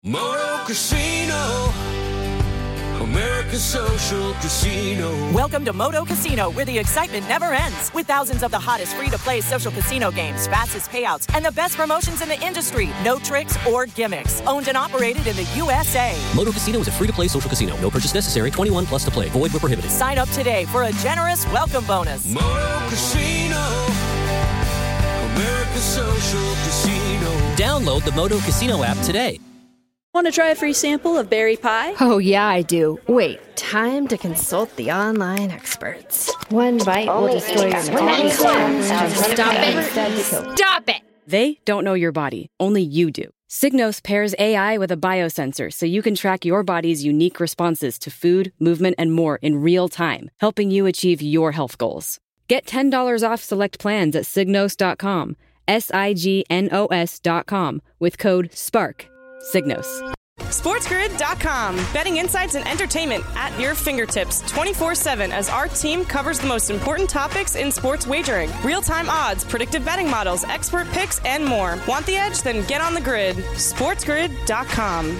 Moto Casino, America's social casino. Welcome to Moto Casino, where the excitement never ends. With thousands of the hottest free-to-play social casino games, fastest payouts, and the best promotions in the industry. No tricks or gimmicks. Owned and operated in the USA. Moto Casino is a free-to-play social casino. No purchase necessary. 21 plus to play. Void where prohibited. Sign up today for a generous welcome bonus. Moto Casino, America's social casino. Download the Moto Casino app today. Want to try a free sample of berry pie? Oh, yeah, I do. Wait, time to consult the online experts. One bite will destroy your metabolism. Stop it! Stop it! They don't know your body. Only you do. Signos pairs AI with a biosensor so you can track your body's unique responses to food, movement, and more in real time, helping you achieve your health goals. Get $10 off select plans at Signos.com, SIGNOS.com, with code SPARK. Signos. SportsGrid.com. Betting insights and entertainment at your fingertips 24/7 as our team covers the most important topics in sports wagering. Real-time odds, predictive betting models, expert picks, and more. Want the edge? Then get on the grid. SportsGrid.com.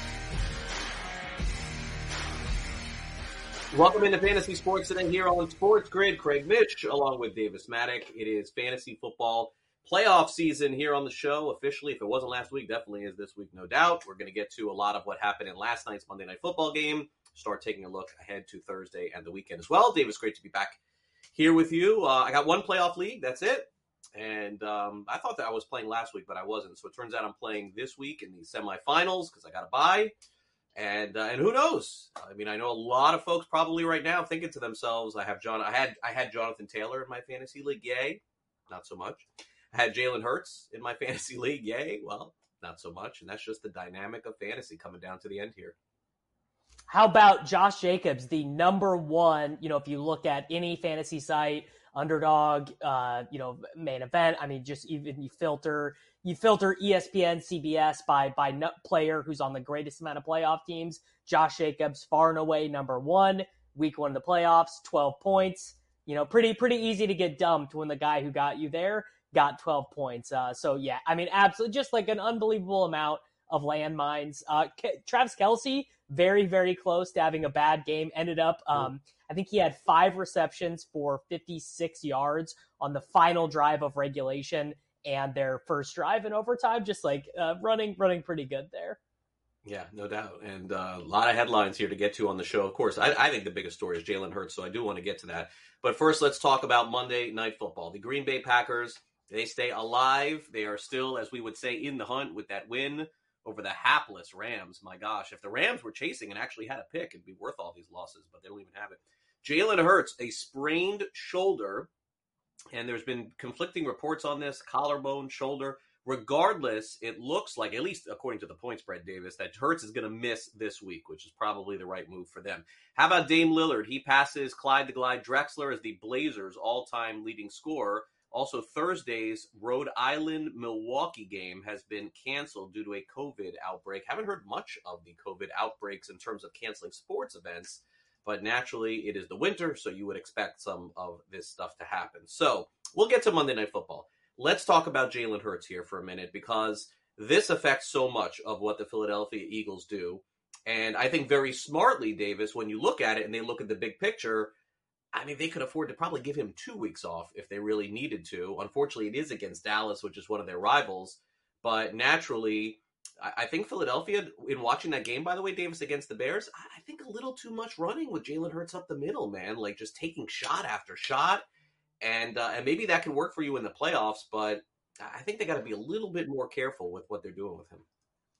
Welcome into Fantasy Sports today here on Sports Grid. Craig Mitch along with Davis Maddock. It is fantasy football playoff season here on the show officially. If it wasn't last week, definitely is this week, no doubt. We're going to get to a lot of what happened in last night's Monday Night Football game. Start taking a look ahead to Thursday and the weekend as well. Davis, great to be back here with you. I got one playoff league. That's it. And I thought that I was playing last week, but I wasn't. So it turns out I'm playing this week in the semifinals because I got a bye. And who knows? I mean, I know a lot of folks probably right now thinking to themselves, I had Jonathan Taylor in my fantasy league. Yay. Not so much. I had Jalen Hurts in my fantasy league. Yay. Well, not so much. And that's just the dynamic of fantasy coming down to the end here. How about Josh Jacobs, the number one, if you look at any fantasy site, underdog, main event. I mean, just even you filter ESPN, CBS by player who's on the greatest amount of playoff teams. Josh Jacobs, far and away number one. Week one of the playoffs, 12 points. Pretty easy to get dumped when the guy who got you there got 12 points. So yeah, I mean, absolutely just like an unbelievable amount of landmines. Travis Kelce, very, very close to having a bad game. Ended up, I think he had 5 receptions for 56 yards on the final drive of regulation and their first drive in overtime. Just like running pretty good there. Yeah, no doubt. And a lot of headlines here to get to on the show. Of course, I think the biggest story is Jalen Hurts, so I do want to get to that. But first, let's talk about Monday Night Football. The Green Bay Packers, they stay alive. They are still, as we would say, in the hunt with that win over the hapless Rams. My gosh, if the Rams were chasing and actually had a pick, it'd be worth all these losses, but they don't even have it. Jalen Hurts, a sprained shoulder, and there's been conflicting reports on this, collarbone, shoulder. Regardless, it looks like, at least according to the point spread, Davis, that Hurts is going to miss this week, which is probably the right move for them. How about Dame Lillard? He passes Clyde the Glide Drexler as the Blazers' all-time leading scorer. Also, Thursday's Rhode Island-Milwaukee game has been canceled due to a COVID outbreak. Haven't heard much of the COVID outbreaks in terms of canceling sports events, but naturally it is the winter, so you would expect some of this stuff to happen. So we'll get to Monday Night Football. Let's talk about Jalen Hurts here for a minute because this affects so much of what the Philadelphia Eagles do. And I think very smartly, Davis, when you look at it and they look at the big picture, I mean, they could afford to probably give him 2 weeks off if they really needed to. Unfortunately, it is against Dallas, which is one of their rivals. But naturally, I think Philadelphia, in watching that game, by the way, Davis, against the Bears, I think a little too much running with Jalen Hurts up the middle, man. Like just taking shot after shot. And maybe that can work for you in the playoffs, but I think they got to be a little bit more careful with what they're doing with him.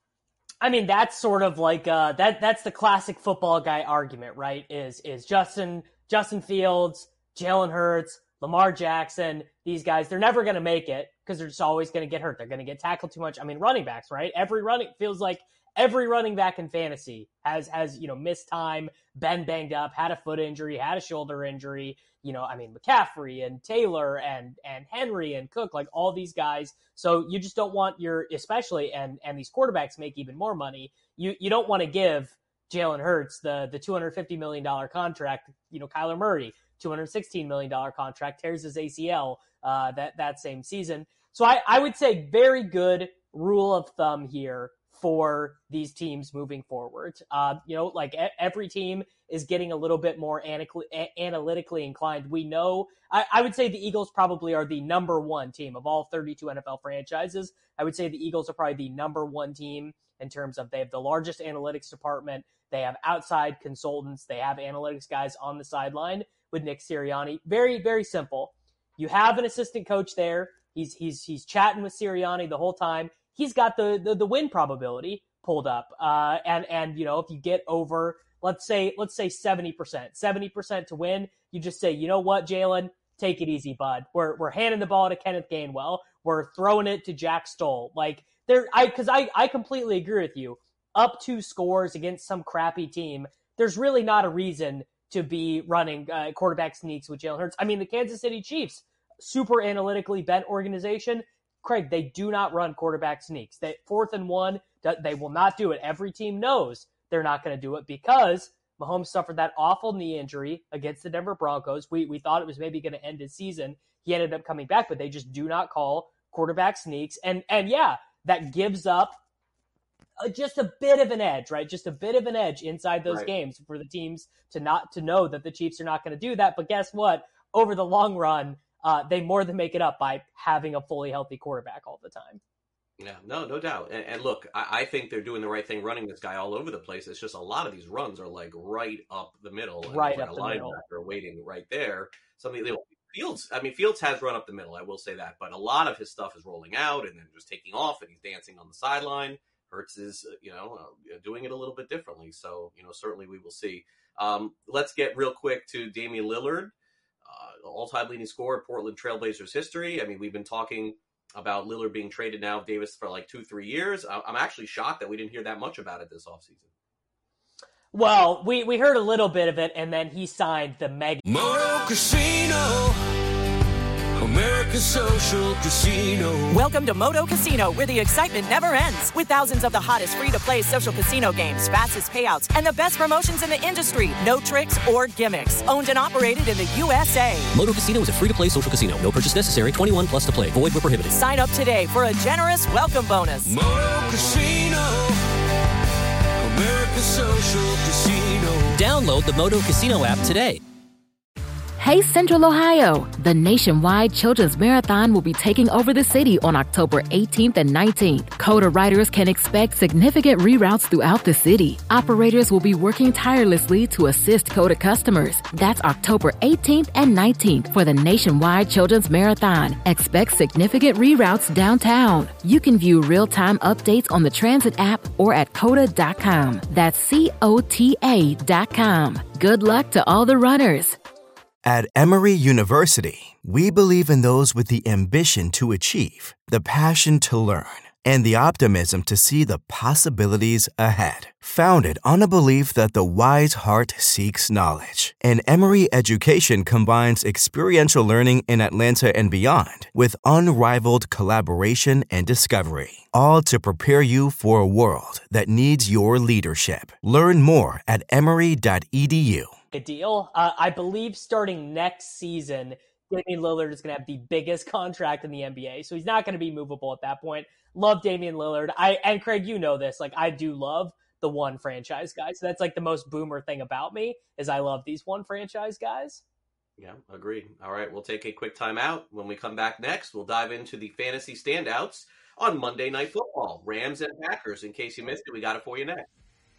I mean, that's sort of like that's the classic football guy argument, right? Is Justin Fields, Jalen Hurts, Lamar Jackson, these guys, they're never going to make it because they're just always going to get hurt. They're going to get tackled too much. I mean, running backs, right? Feels like every running back in fantasy has missed time, been banged up, had a foot injury, had a shoulder injury. McCaffrey and Taylor and Henry and Cook, like all these guys. So you just don't want especially, and these quarterbacks make even more money. You don't want to give Jalen Hurts the $250 million contract. Kyler Murray, $216 million contract, tears his ACL that same season. So I would say very good rule of thumb here. for these teams moving forward. Like every team is getting a little bit more analytically inclined. We know, I would say the Eagles probably are the number one team of all 32 NFL franchises. I would say the Eagles are probably the number one team in terms of they have the largest analytics department. They have outside consultants. They have analytics guys on the sideline with Nick Sirianni. Very, very simple. You have an assistant coach there. He's chatting with Sirianni the whole time. He's got the win probability pulled up. And if you get over, let's say 70% to win, you just say, you know what, Jalen, take it easy, bud. We're handing the ball to Kenneth Gainwell. We're throwing it to Jack Stoll. I completely agree with you. Up 2 scores against some crappy team, there's really not a reason to be running quarterback sneaks with Jalen Hurts. I mean, the Kansas City Chiefs, super analytically bent organization. Craig, they do not run quarterback sneaks. 4th and 1, they will not do it. Every team knows they're not going to do it because Mahomes suffered that awful knee injury against the Denver Broncos. We thought it was maybe going to end his season. He ended up coming back, but they just do not call quarterback sneaks. And yeah, that gives up just a bit of an edge, right? Just a bit of an edge inside those games for the teams to know that the Chiefs are not going to do that. But guess what? Over the long run, they more than make it up by having a fully healthy quarterback all the time. Yeah, no doubt. And look, I think they're doing the right thing running this guy all over the place. It's just a lot of these runs are like right up the middle. Right up a the linebacker middle. Waiting right there. Fields has run up the middle, I will say that. But a lot of his stuff is rolling out and then just taking off, and he's dancing on the sideline. Hurts is, doing it a little bit differently. So, certainly we will see. Let's get real quick to Damian Lillard, all-time leading scorer in Portland Trailblazers history. I mean, we've been talking about Lillard being traded now, Davis, for like 2-3 years. I'm actually shocked that we didn't hear that much about it this offseason. Well, we heard a little bit of it, and then he signed the mega Moto Casino, America's social casino. Welcome to Moto Casino, where the excitement never ends. With thousands of the hottest free-to-play social casino games, fastest payouts, and the best promotions in the industry. No tricks or gimmicks. Owned and operated in the USA. Moto Casino is a free-to-play social casino. No purchase necessary. 21 plus to play. Void where prohibited. Sign up today for a generous welcome bonus. Moto Casino, America's social casino. Download the Moto Casino app today. Hey Central Ohio! The nationwide Children's Marathon will be taking over the city on October 18th and 19th. CODA riders can expect significant reroutes throughout the city. Operators will be working tirelessly to assist CODA customers. That's October 18th and 19th for the nationwide Children's Marathon. Expect significant reroutes downtown. You can view real-time updates on the transit app or at COTA.com. That's COTA.com. Good luck to all the runners. At Emory University, we believe in those with the ambition to achieve, the passion to learn, and the optimism to see the possibilities ahead. Founded on a belief that the wise heart seeks knowledge, and Emory education combines experiential learning in Atlanta and beyond with unrivaled collaboration and discovery, all to prepare you for a world that needs your leadership. Learn more at emory.edu. Deal. I believe starting next season, Damian Lillard is going to have the biggest contract in the NBA, so he's not going to be movable at that point. Love Damian Lillard. And Craig, you know this. Like, I do love the one franchise guys. So that's like the most boomer thing about me is I love these one franchise guys. Yeah, agreed. All right, we'll take a quick time out. When we come back next, we'll dive into the fantasy standouts on Monday Night Football. Rams and Packers. In case you missed it, we got it for you next.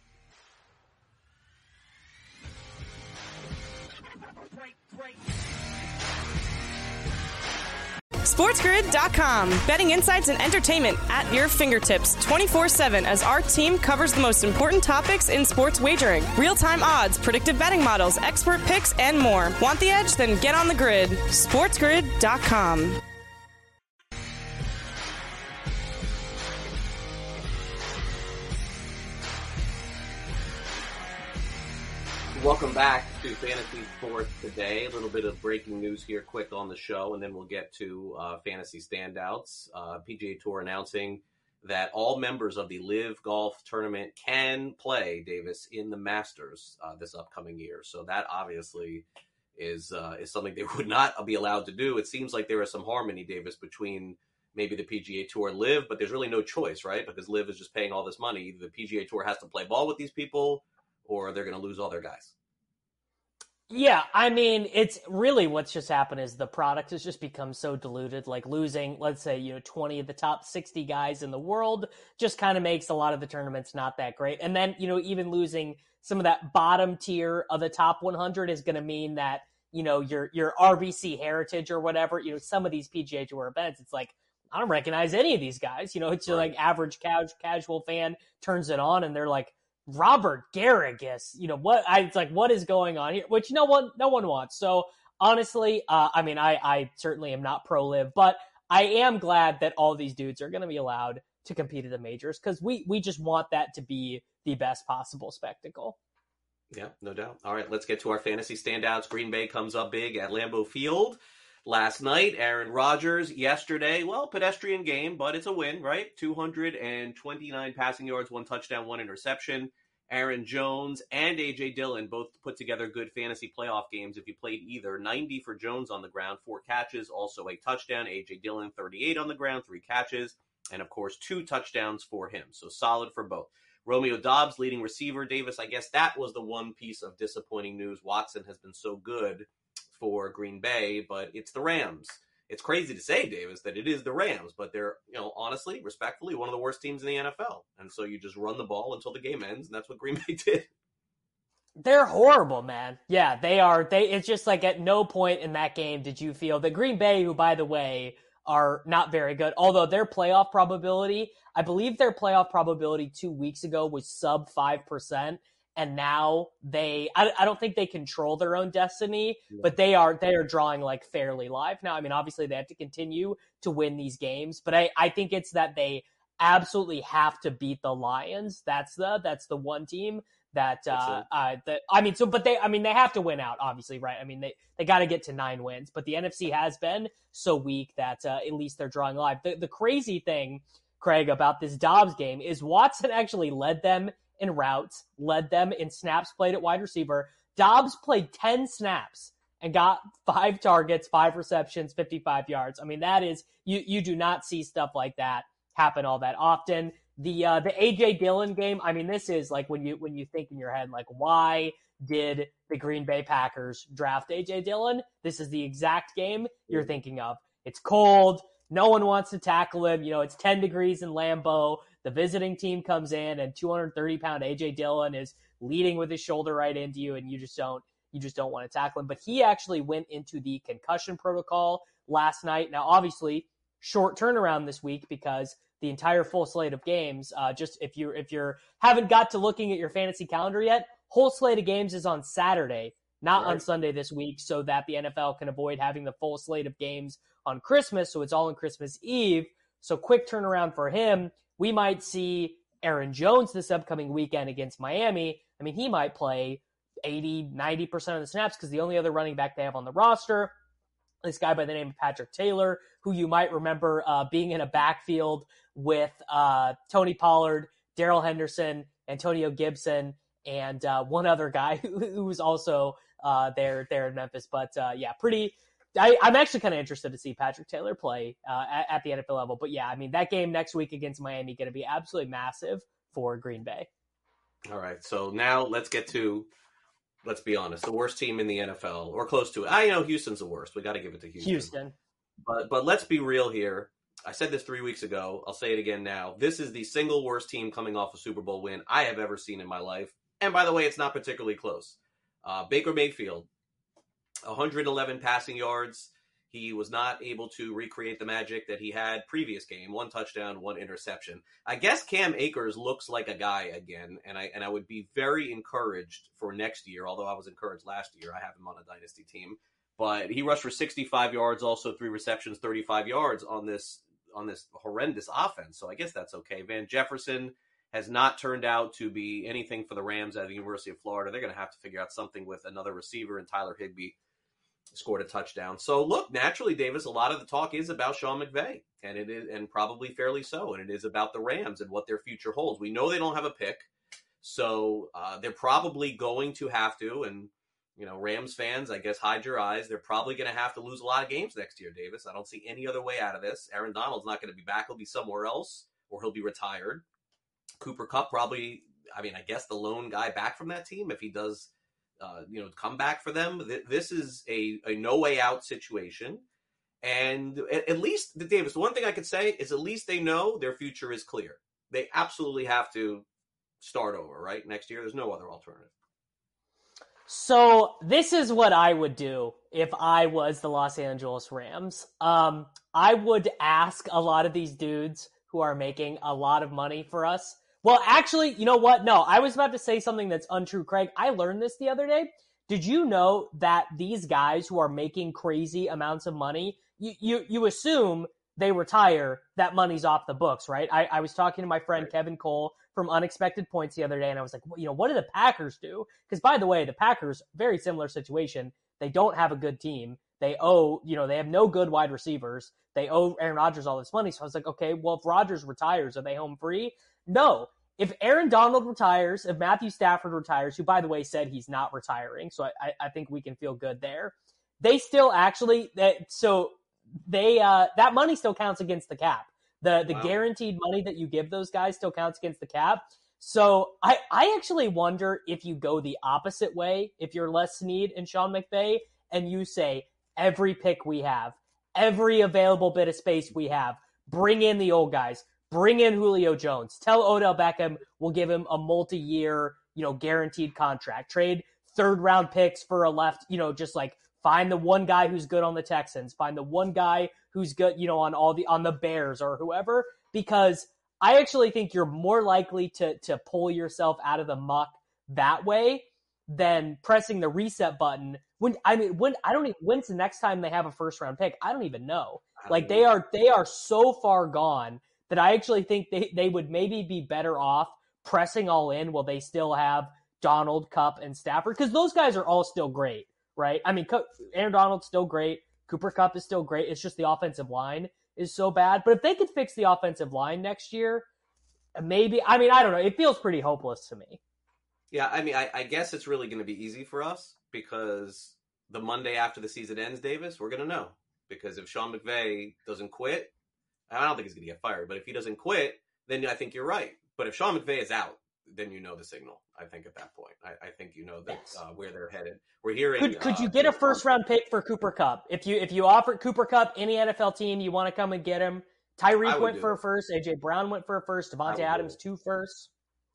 SportsGrid.com. Betting insights and entertainment at your fingertips 24/7 as our team covers the most important topics in sports wagering. Real-time odds, predictive betting models, expert picks, and more. Want the edge? Then get on the grid. SportsGrid.com. Welcome back to Fantasy Sports Today. A little bit of breaking news here quick on the show, and then we'll get to fantasy standouts. PGA Tour announcing that all members of the LIV Golf Tournament can play, Davis, in the Masters this upcoming year. So that obviously is something they would not be allowed to do. It seems like there is some harmony, Davis, between maybe the PGA Tour and LIV, but there's really no choice, right? Because LIV is just paying all this money. Either the PGA Tour has to play ball with these people, or they're going to lose all their guys. Yeah, I mean, it's really what's just happened is the product has just become so diluted. Like losing, let's say, 20 of the top 60 guys in the world just kind of makes a lot of the tournaments not that great. And then, even losing some of that bottom tier of the top 100 is going to mean that, your RBC heritage or whatever, some of these PGA Tour events, it's like, I don't recognize any of these guys. It's right. Like average casual fan turns it on and they're like, Robert Garrigus, it's like, what is going on here? Which no one wants. So honestly, I certainly am not pro LIV, but I am glad that all these dudes are going to be allowed to compete at the majors because we just want that to be the best possible spectacle. Yeah, no doubt. All right, let's get to our fantasy standouts. Green Bay comes up big at Lambeau Field last night. Aaron Rodgers yesterday, pedestrian game, but it's a win, right? 229 passing yards, 1 touchdown, 1 interception. Aaron Jones and A.J. Dillon both put together good fantasy playoff games if you played either. 90 for Jones on the ground, 4 catches, also a touchdown. A.J. Dillon, 38 on the ground, 3 catches, and of course 2 touchdowns for him. So solid for both. Romeo Doubs, leading receiver. Davis, I guess that was the one piece of disappointing news. Watson has been so good for Green Bay, but it's the Rams. It's crazy to say, Davis, that it is the Rams, but they're, honestly, respectfully, one of the worst teams in the NFL. And so you just run the ball until the game ends, and that's what Green Bay did. They're horrible, man. Yeah, they are. It's just like at no point in that game did you feel that Green Bay, who, by the way, are not very good, although their playoff probability, I believe their playoff probability 2 weeks ago was sub 5%. And now I don't think they control their own destiny, but they are drawing like fairly live now. I mean, obviously they have to continue to win these games, but I think it's that they absolutely have to beat the Lions. That's the one team that they have to win out, obviously, right? I mean, they got to get to 9 wins, but the NFC has been so weak that at least they're drawing live. The crazy thing, Craig, about this Dobbs game is Watson actually led them in routes, led them in snaps played at wide receiver. Dobbs played 10 snaps and got 5 targets, 5 receptions, 55 yards. I mean, that is, you do not see stuff like that happen all that often. The A.J. Dillon game, I mean, this is like when you think in your head, like, why did the Green Bay Packers draft A.J. Dillon? This is the exact game you're thinking of. It's cold. No one wants to tackle him. It's 10 degrees in Lambeau. The visiting team comes in and 230-pound A.J. Dillon is leading with his shoulder right into you, and you just don't want to tackle him. But he actually went into the concussion protocol last night. Now, obviously, short turnaround this week because the entire full slate of games, just if you haven't got to looking at your fantasy calendar yet, whole slate of games is on Saturday, not on Sunday this week, so that the NFL can avoid having the full slate of games on Christmas, so it's all on Christmas Eve. So quick turnaround for him. We might see Aaron Jones this upcoming weekend against Miami. I mean, he might play 80, 90% of the snaps because the only other running back they have on the roster, this guy by the name of Patrick Taylor, who you might remember being in a backfield with Tony Pollard, Darrell Henderson, Antonio Gibson, and one other guy who was also there in Memphis. But I'm actually kind of interested to see Patrick Taylor play at the NFL level. But yeah, I mean, that game next week against Miami going to be absolutely massive for Green Bay. All right, so now let's be honest, the worst team in the NFL, or close to it. Houston's the worst. We got to give it to Houston. But let's be real here. I said this 3 weeks ago. I'll say it again now. This is the single worst team coming off a Super Bowl win I have ever seen in my life. And by the way, it's not particularly close. Baker Mayfield, 111 passing yards. He was not able to recreate the magic that he had previous game. 1 touchdown, 1 interception. I guess Cam Akers looks like a guy again, and I would be very encouraged for next year, although I was encouraged last year. I have him on a dynasty team. But he rushed for 65 yards, also 3 receptions, 35 yards on this horrendous offense. So I guess that's okay. Van Jefferson has not turned out to be anything for the Rams at the University of Florida. They're going to have to figure out something with another receiver, and Tyler Higbee scored a touchdown. So look, naturally, Davis, a lot of the talk is about Sean McVay, and it is, and probably fairly so, and it is about the Rams and what their future holds. We know they don't have a pick, so they're probably going to have to, and Rams fans, I guess, hide your eyes. They're probably going to have to lose a lot of games next year, Davis. I don't see any other way out of this. Aaron Donald's not going to be back. He'll be somewhere else, or he'll be retired. Cooper Kupp probably, I guess the lone guy back from that team if he does, come back for them. This is a no way out situation. And at least, Davis, the one thing I could say is at least they know their future is clear. They absolutely have to start over, right? Next year, there's no other alternative. So this is what I would do if I was the Los Angeles Rams. I would ask a lot of these dudes who are making a lot of money for us. Well, actually, you know what? No, I was about to say something that's untrue, Craig. I learned this the other day. Did you know that these guys who are making crazy amounts of money, you assume they retire, that money's off the books, right? I was talking to my friend Kevin Cole from Unexpected Points the other day, and I was like, what do the Packers do? Because, by the way, the Packers, very similar situation. They don't have a good team. They they have no good wide receivers. They owe Aaron Rodgers all this money. So I was like, okay, well, if Rodgers retires, are they home free? No. If Aaron Donald retires, if Matthew Stafford retires, who, by the way, said he's not retiring, so I think we can feel good there, they still actually that money still counts against the cap. The guaranteed money that you give those guys still counts against the cap. So I actually wonder if you go the opposite way, if you're Les Snead and Sean McVay, and you say, every pick we have, every available bit of space we have, bring in the old guys, bring in Julio Jones, tell Odell Beckham we'll give him a multi-year, guaranteed contract, trade third-round picks for a left, just like find the one guy who's good on the Texans, find the one guy who's good, on the Bears or whoever, because I actually think you're more likely to pull yourself out of the muck that way than pressing the reset button. When's the next time they have a first round pick? I don't even know. They are so far gone that I actually think they would maybe be better off pressing all in while they still have Donald, Kupp, and Stafford, because those guys are all still great, right? Aaron Donald's still great. Cooper Kupp is still great. It's just the offensive line is so bad. But if they could fix the offensive line next year, maybe, I don't know. It feels pretty hopeless to me. Yeah, I guess it's really going to be easy for us because the Monday after the season ends, Davis, we're going to know. Because if Sean McVay doesn't quit, I don't think he's going to get fired, but if he doesn't quit, then I think you're right. But if Sean McVay is out, then you know the signal, I think, at that point. I think you know that where they're headed. We're hearing... Could you get a first-round pick for Cooper Kupp? If you offered Cooper Kupp, any NFL team, you want to come and get him? Tyreek went for a first. A.J. Brown went for a first. Devontae Adams, 2 firsts.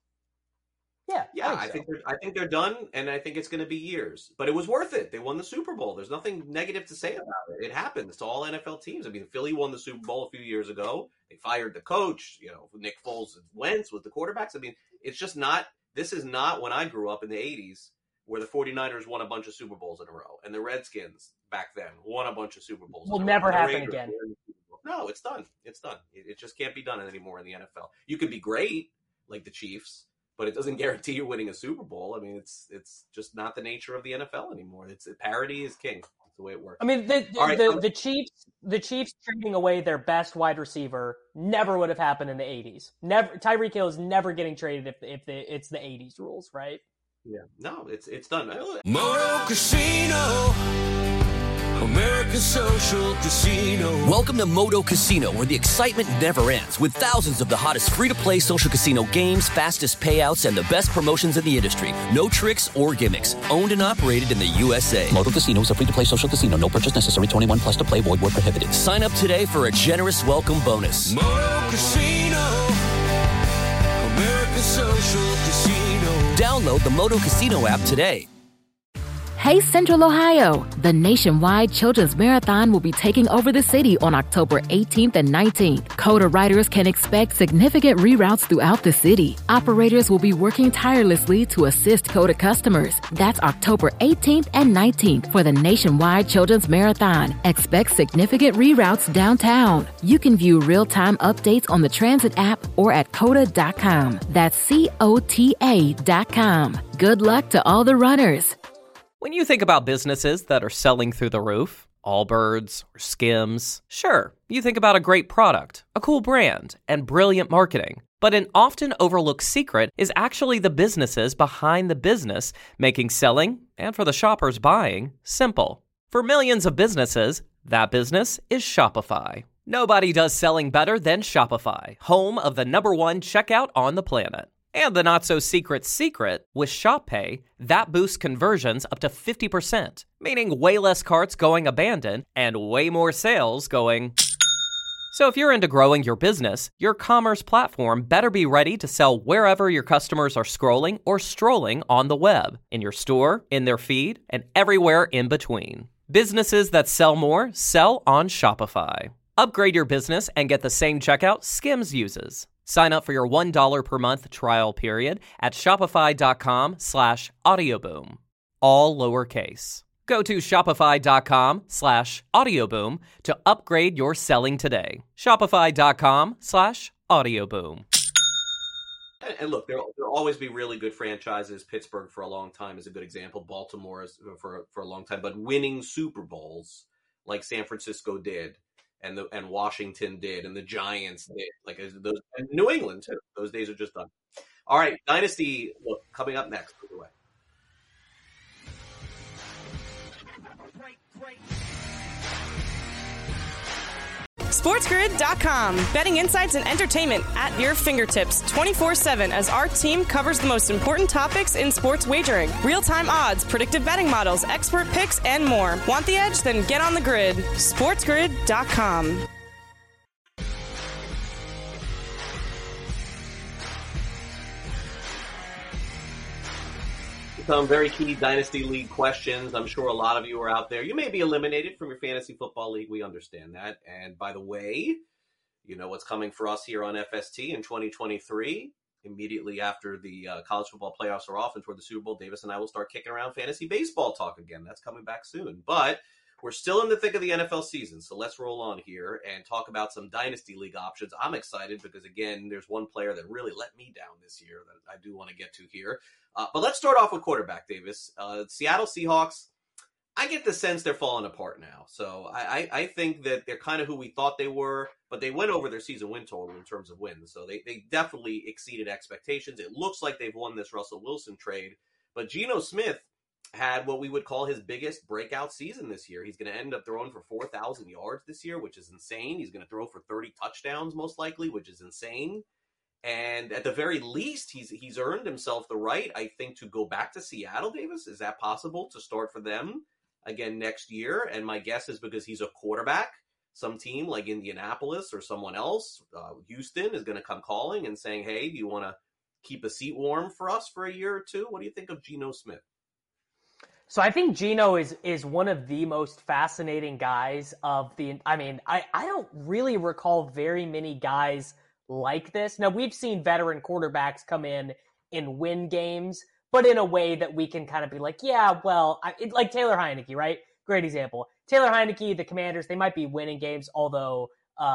Yeah, I think they're done, and I think it's going to be years. But it was worth it. They won the Super Bowl. There's nothing negative to say about it. It happens to all NFL teams. Philly won the Super Bowl a few years ago. They fired the coach. Nick Foles and Wentz with the quarterbacks. It's just not. This is not when I grew up in the 80s, where the 49ers won a bunch of Super Bowls in a row, and the Redskins back then won a bunch of Super Bowls. Will never happen again. No, it's done. It's done. It just can't be done anymore in the NFL. You could be great, like the Chiefs, but it doesn't guarantee you winning a Super Bowl. It's just not the nature of the NFL anymore. Parity is king. That's the way it works. The Chiefs trading away their best wide receiver never would have happened in the 80s. Never. Tyreek Hill is never getting traded if it's the 80s rules, right? Yeah. No, it's done. Moto Casino, America's social casino. Welcome to Moto Casino, where the excitement never ends, with thousands of the hottest free-to-play social casino games, fastest payouts, and the best promotions in the industry. No tricks or gimmicks. Owned and operated in the USA. Moto Casino is a free-to-play social casino. No purchase necessary. 21 plus to play. Void where prohibited. Sign up today for a generous welcome bonus. Moto Casino, America's social casino. Download the Moto Casino app today. Hey Central Ohio! The nationwide Children's Marathon will be taking over the city on October 18th and 19th. COTA riders can expect significant reroutes throughout the city. Operators will be working tirelessly to assist COTA customers. That's October 18th and 19th for the nationwide Children's Marathon. Expect significant reroutes downtown. You can view real-time updates on the Transit app or at COTA.com. That's COTA.com. Good luck to all the runners. When you think about businesses that are selling through the roof, Allbirds or Skims. Sure, you think about a great product, a cool brand, and brilliant marketing. But an often overlooked secret is actually the businesses behind the business, making selling, and for the shoppers buying, simple. For millions of businesses, that business is Shopify. Nobody does selling better than Shopify, home of the #1 checkout on the planet. And the not-so-secret secret, with ShopPay, that boosts conversions up to 50%, meaning way less carts going abandoned and way more sales going... So if you're into growing your business, your commerce platform better be ready to sell wherever your customers are scrolling or strolling on the web, in your store, in their feed, and everywhere in between. Businesses that sell more sell on Shopify. Upgrade your business and get the same checkout Skims uses. Sign up for your $1 per month trial period at shopify.com/audioboom. All lowercase. Go to shopify.com/audioboom to upgrade your selling today. Shopify.com/audioboom. And look, there'll always be really good franchises. Pittsburgh for a long time is a good example. Baltimore is for a long time. But winning Super Bowls like San Francisco did, and Washington did, and the Giants did, like those, and New England too. Those days are just done. All right, Dynasty. Look, coming up next. By the way. SportsGrid.com. Betting insights and entertainment at your fingertips 24/7 as our team covers the most important topics in sports wagering. Real-time odds, predictive betting models, expert picks, and more. Want the edge? Then get on the grid. SportsGrid.com. Some very key Dynasty League questions. I'm sure a lot of you are out there. You may be eliminated from your fantasy football league. We understand that. And by the way, you know what's coming for us here on FST in 2023. Immediately after the college football playoffs are off and toward the Super Bowl, Davis and I will start kicking around fantasy baseball talk again. That's coming back soon. But we're still in the thick of the NFL season, so let's roll on here and talk about some Dynasty League options. I'm excited because, again, there's one player that really let me down this year that I do want to get to here. But let's start off with quarterback, Davis. Seattle Seahawks, I get the sense they're falling apart now. So I think that they're kind of who we thought they were, but they went over their season win total in terms of wins. So they definitely exceeded expectations. It looks like they've won this Russell Wilson trade, but Geno Smith had what we would call his biggest breakout season this year. He's going to end up throwing for 4,000 yards this year, which is insane. He's going to throw for 30 touchdowns most likely, which is insane. And at the very least, he's earned himself the right, I think, to go back to Seattle, Davis. Is that possible to start for them again next year? And my guess is because he's a quarterback, some team like Indianapolis or someone else, Houston, is going to come calling and saying, hey, do you want to keep a seat warm for us for a year or two? What do you think of Geno Smith? So I think Geno is one of the most fascinating guys of the. I mean, I don't really recall very many guys like this. Now, we've seen veteran quarterbacks come in and win games, but in a way that we can kind of be like, yeah, well, like Taylor Heinicke, right? Great example. Taylor Heinicke, the Commanders, they might be winning games, although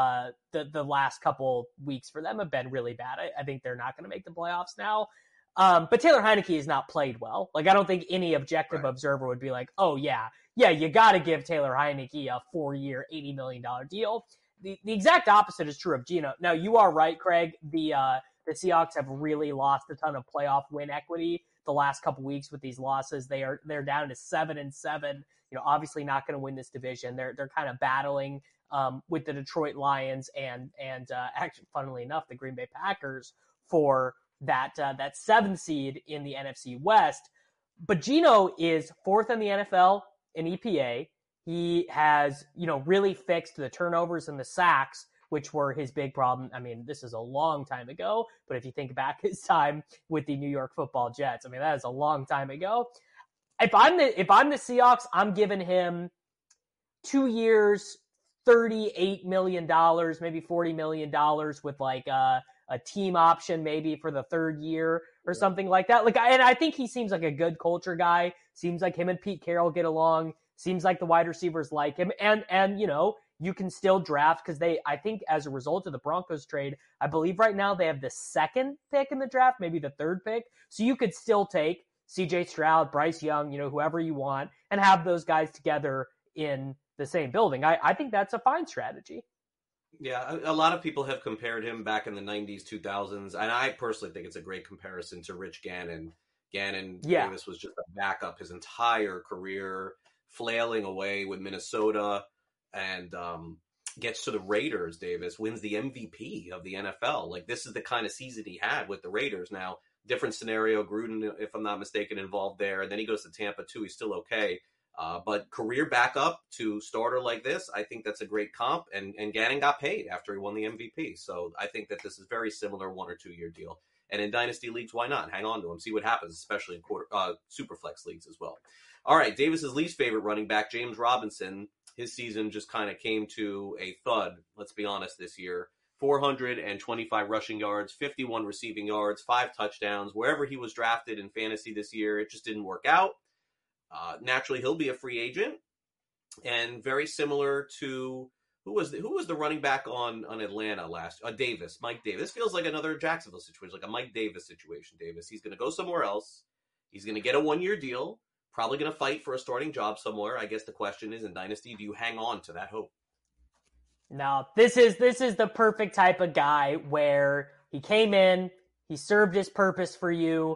the last couple weeks for them have been really bad. I think they're not going to make the playoffs now. But Taylor Heinicke has not played well. Like, I don't think any objective observer would be like, oh, yeah, you got to give Taylor Heinicke a 4-year, $80 million deal. The exact opposite is true of Geno. Now, you are right, Craig. The Seahawks have really lost a ton of playoff win equity the last couple weeks with these losses. They're down to 7-7. You know, obviously not going to win this division. They're kind of battling with the Detroit Lions and actually, funnily enough, the Green Bay Packers for that 7th seed in the NFC West. But Geno is 4th in the NFL in EPA. He has, really fixed the turnovers and the sacks, which were his big problem. I mean, this is a long time ago, but if you think back his time with the New York Football Jets, I mean, that is a long time ago. If I'm the Seahawks, I'm giving him 2 years, $38 million, maybe $40 million with like a team option maybe for the 3rd year or something like that. And I think he seems like a good culture guy. Seems like him and Pete Carroll get along. Seems like the wide receivers like him. And you can still draft because I think as a result of the Broncos trade, I believe right now they have the 2nd pick in the draft, maybe the 3rd pick. So you could still take CJ Stroud, Bryce Young, whoever you want, and have those guys together in the same building. I think that's a fine strategy. Yeah, a lot of people have compared him back in the 90s, 2000s, and I personally think it's a great comparison to Rich Gannon. Davis was just a backup his entire career, flailing away with Minnesota, and gets to the Raiders. Davis wins the MVP of the NFL. Like, this is the kind of season he had with the Raiders. Now, different scenario, Gruden, if I'm not mistaken, involved there, and then he goes to Tampa too. He's still okay. But career backup to starter like this, I think that's a great comp. And Gannon got paid after he won the MVP. So I think that this is very similar 1 or 2 year deal. And in dynasty leagues, why not? Hang on to him, see what happens, especially in Superflex leagues as well. All right, Davis's least favorite running back, James Robinson. His season just kind of came to a thud, let's be honest, this year. 425 rushing yards, 51 receiving yards, 5 touchdowns. Wherever he was drafted in fantasy this year, it just didn't work out. Naturally, he'll be a free agent, and very similar to who was the running back on Atlanta last? Davis, Mike Davis. This feels like another Jacksonville situation, like a Mike Davis situation. Davis, he's going to go somewhere else. He's going to get a 1-year deal. Probably going to fight for a starting job somewhere. I guess the question is, in dynasty, do you hang on to that hope? No, this is the perfect type of guy where he came in, he served his purpose for you.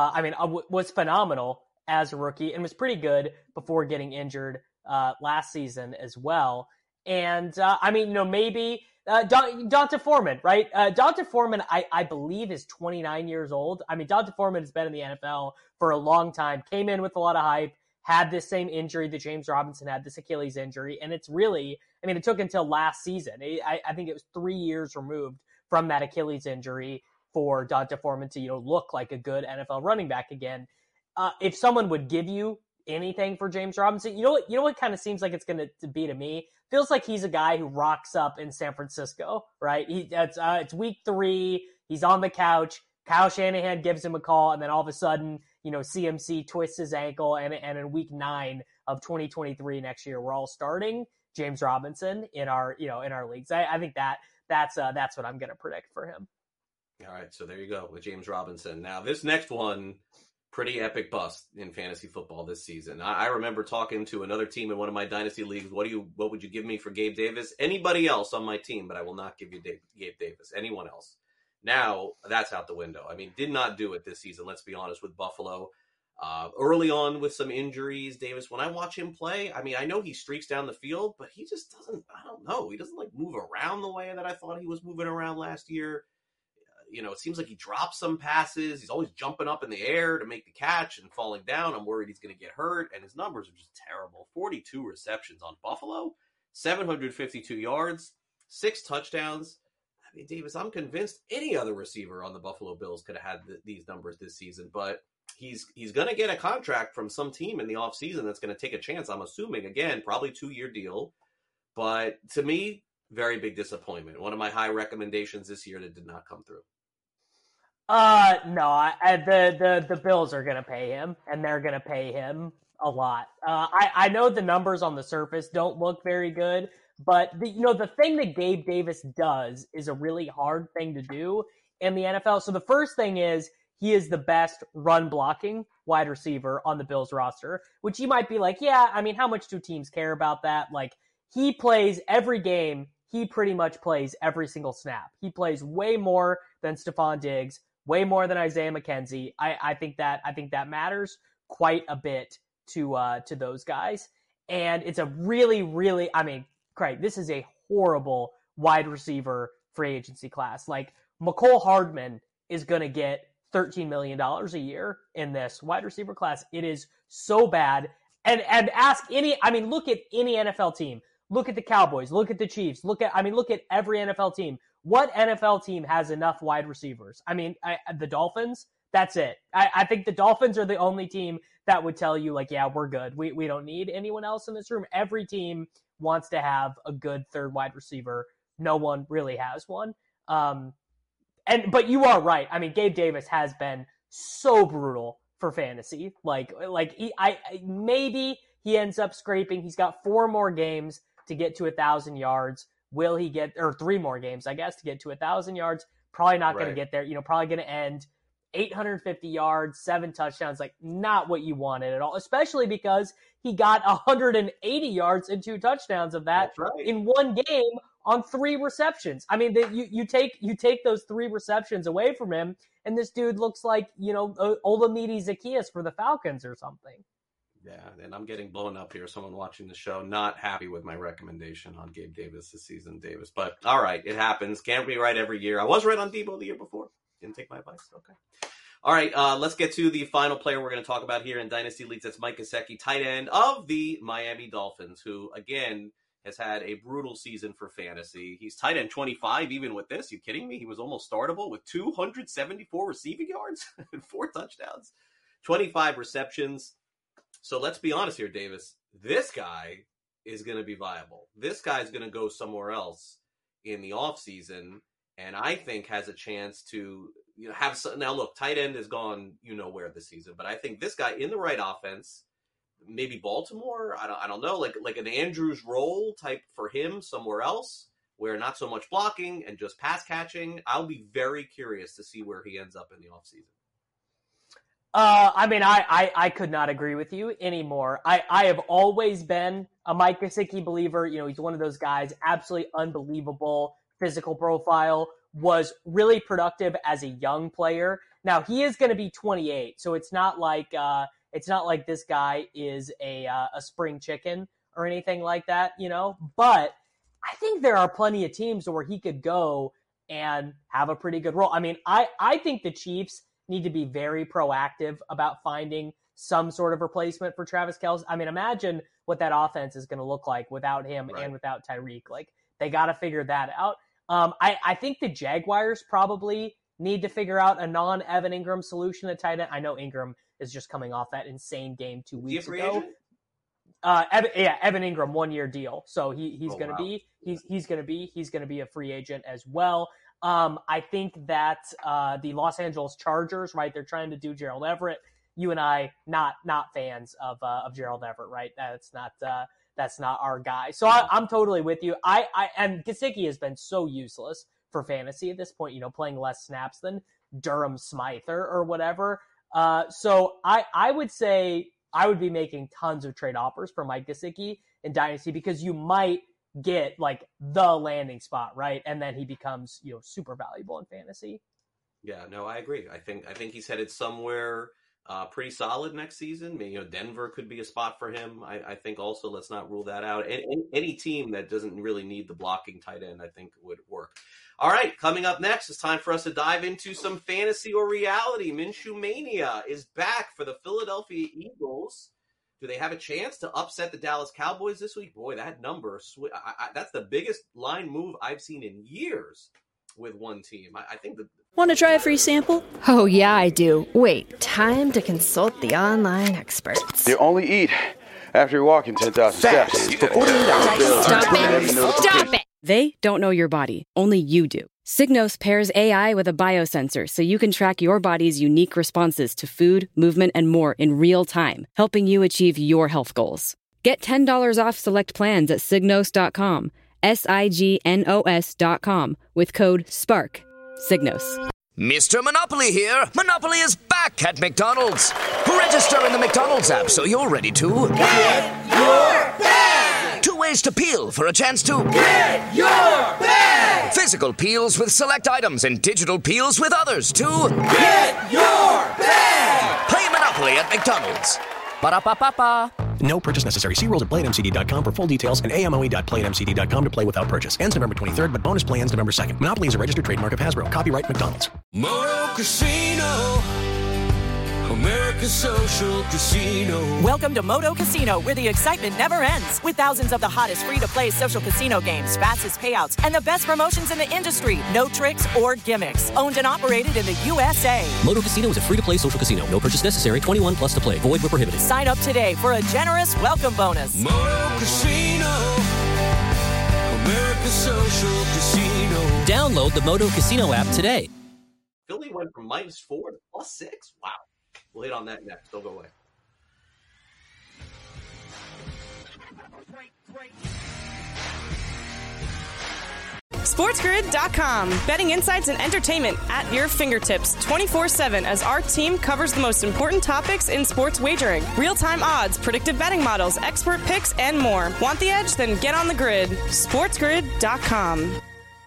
Was phenomenal as a rookie and was pretty good before getting injured last season as well. And maybe D'Onta Foreman, right? D'Onta Foreman, I believe, is 29 years old. I mean, D'Onta Foreman has been in the NFL for a long time, came in with a lot of hype, had this same injury that James Robinson had, this Achilles injury. And it's really, it took until last season. I think it was 3 years removed from that Achilles injury for D'Onta Foreman to, look like a good NFL running back again. If someone would give you anything for James Robinson, you know what kind of seems like it's going to be to me? Feels like he's a guy who rocks up in San Francisco, right? It's week 3. He's on the couch. Kyle Shanahan gives him a call, and then all of a sudden, CMC twists his ankle, and in week 9 of 2023 next year, we're all starting James Robinson in our leagues. I think that's what I'm going to predict for him. All right, so there you go with James Robinson. Now this next one, pretty epic bust in fantasy football this season. I remember talking to another team in one of my dynasty leagues. What would you give me for Gabe Davis? Anybody else on my team, but I will not give you Gabe Davis. Anyone else? Now that's out the window. Did not do it this season. Let's be honest with Buffalo. Early on with some injuries, Davis, when I watch him play, I know he streaks down the field, but he just doesn't, I don't know. He doesn't move around the way that I thought he was moving around last year. It seems like he drops some passes. He's always jumping up in the air to make the catch and falling down. I'm worried he's going to get hurt, and his numbers are just terrible. 42 receptions on Buffalo, 752 yards, 6 touchdowns. Davis, I'm convinced any other receiver on the Buffalo Bills could have had these numbers this season, but he's going to get a contract from some team in the offseason that's going to take a chance. I'm assuming, again, probably 2-year deal. But to me, very big disappointment. One of my high recommendations this year that did not come through. No, the Bills are going to pay him, and they're going to pay him a lot. I know the numbers on the surface don't look very good, but the thing that Gabe Davis does is a really hard thing to do in the NFL. So the first thing is he is the best run blocking wide receiver on the Bills roster, which you might be like, yeah, how much do teams care about that? He plays every game. He pretty much plays every single snap. He plays way more than Stephon Diggs, way more than Isaiah McKenzie. I think that matters quite a bit to those guys. And it's a really, really, Craig, this is a horrible wide receiver free agency class. Mecole Hardman is going to get $13 million a year in this wide receiver class. It is so bad. And ask look at any NFL team. Look at the Cowboys. Look at the Chiefs. Look at every NFL team. What NFL team has enough wide receivers? The Dolphins, that's it. I think the Dolphins are the only team that would tell you, yeah, we're good. We don't need anyone else in this room. Every team wants to have a good third wide receiver. No one really has one. But you are right. Gabe Davis has been so brutal for fantasy. Maybe he ends up scraping. He's got 4 more games to get to 1,000 yards. Will he get, or 3 more games, I guess, to get to 1,000 yards? Probably not going to get there. Probably going to end 850 yards, 7 touchdowns, like not what you wanted at all, especially because he got 180 yards and 2 touchdowns of that in one game on 3 receptions. I mean, you take those 3 receptions away from him, and this dude looks like, Olamide Zaccheaus for the Falcons or something. Yeah, and I'm getting blown up here. Someone watching the show not happy with my recommendation on Gabe Davis this season, Davis. But all right, it happens. Can't be right every year. I was right on Debo the year before. Didn't take my advice. Okay. All right, let's get to the final player we're going to talk about here in Dynasty Leagues. That's Mike Gesicki, tight end of the Miami Dolphins, who, again, has had a brutal season for fantasy. He's tight end 25 even with this. You kidding me? He was almost startable with 274 receiving yards and 4 touchdowns, 25 receptions. So let's be honest here, Davis. This guy is going to be viable. This guy's going to go somewhere else in the offseason, and I think has a chance to have some. Now, look, tight end has gone where this season, but I think this guy in the right offense, maybe Baltimore, I don't know, like an Andrews role type for him somewhere else where not so much blocking and just pass catching. I'll be very curious to see where he ends up in the offseason. I could not agree with you anymore. I have always been a Mike Gesicki believer. He's one of those guys, absolutely unbelievable physical profile, was really productive as a young player. Now he is going to be 28, so it's not like this guy is a spring chicken or anything like that, But I think there are plenty of teams where he could go and have a pretty good role. I mean, I think the Chiefs need to be very proactive about finding some sort of replacement for Travis Kelce. I mean, imagine what that offense is going to look like without him and without Tyreek. Like, they got to figure that out. I think the Jaguars probably need to figure out a non-Evan Ingram solution at tight end. I know Ingram is just coming off that insane game 2 weeks ago. Evan Ingram 1-year deal. So he's going to be a free agent as well. I think that the Los Angeles Chargers, right? They're trying to do Gerald Everett. You and I not fans of Gerald Everett, right? That's not our guy. So I'm totally with you. And Gesicki has been so useless for fantasy at this point. Playing less snaps than Durham Smythe or whatever. So I would say I would be making tons of trade offers for Mike Gesicki in Dynasty because you might get like the landing spot, right? And then he becomes, super valuable in fantasy. Yeah, no, I agree. I think he's headed somewhere pretty solid next season. Maybe, Denver could be a spot for him. I think also, let's not rule that out. Any team that doesn't really need the blocking tight end, I think would work. All right, coming up next, it's time for us to dive into some fantasy or reality. Minshew Mania is back for the Philadelphia Eagles. Do they have a chance to upset the Dallas Cowboys this week? Boy, that number, that's the biggest line move I've seen in years with one team. I think that. Want to try a free sample? Oh, yeah, I do. Wait, time to consult the online experts. You only eat after you're walking 10,000 steps. For 48 hours. Stop it! They don't know your body. Only you do. Signos pairs AI with a biosensor so you can track your body's unique responses to food, movement, and more in real time, helping you achieve your health goals. Get $10 off select plans at Signos.com, SIGNOS.com, with code SPARK. Signos. Mr. Monopoly here. Monopoly is back at McDonald's. Register in the McDonald's app so you're ready to get your bag. 2 ways to peel for a chance to get your bag. Physical peels with select items and digital peels with others to get your bag. Play Monopoly at McDonald's. Ba-da-ba-ba-ba. No purchase necessary. See rules at playatmcd.com for full details and amoe.playatmcd.com to play without purchase. Ends November 23rd, but bonus play ends November 2nd. Monopoly is a registered trademark of Hasbro. Copyright McDonald's. Moto Casino, America's social casino. Welcome to Moto Casino, where the excitement never ends. With thousands of the hottest free-to-play social casino games, fastest payouts, and the best promotions in the industry. No tricks or gimmicks. Owned and operated in the USA. Moto Casino is a free-to-play social casino. No purchase necessary. 21 plus to play. Void where prohibited. Sign up today for a generous welcome bonus. Moto Casino, America's social casino. Download the Moto Casino app today. Philly went from -4 to +6. Wow. We'll hit on that next. Don't go away. SportsGrid.com. Betting insights and entertainment at your fingertips 24/7 as our team covers the most important topics in sports wagering. Real-time odds, predictive betting models, expert picks, and more. Want the edge? Then get on the grid. SportsGrid.com.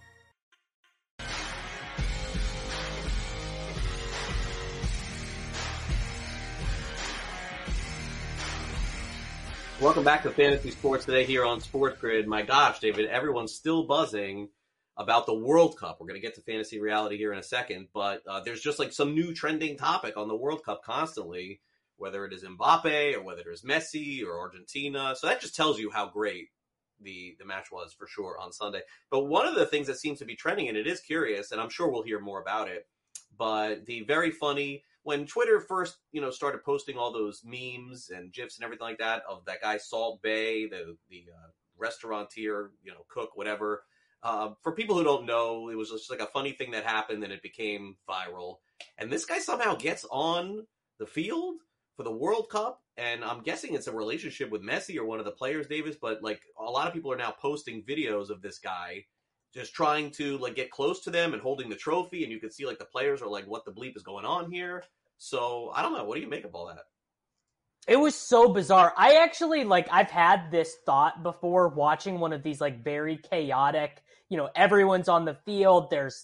Welcome back to Fantasy Sports Today here on Sports Grid. My gosh, David, everyone's still buzzing about the World Cup. We're going to get to fantasy reality here in a second, but there's just like some new trending topic on the World Cup constantly, whether it is Mbappe or whether it is Messi or Argentina. So that just tells you how great the match was for sure on Sunday. But one of the things that seems to be trending, and it is curious, and I'm sure we'll hear more about it, but the very funny, when Twitter first, started posting all those memes and GIFs and everything like that of that guy Salt Bae, the restaurateur, cook, whatever. For people who don't know, it was just like a funny thing that happened and it became viral. And this guy somehow gets on the field for the World Cup, and I'm guessing it's a relationship with Messi or one of the players, Davis. But like a lot of people are now posting videos of this guy just trying to like get close to them and holding the trophy, and you can see like the players are like, "What the bleep is going on here?" So I don't know. What do you make of all that? It was so bizarre. I actually I've had this thought before watching one of these like very chaotic, everyone's on the field. There's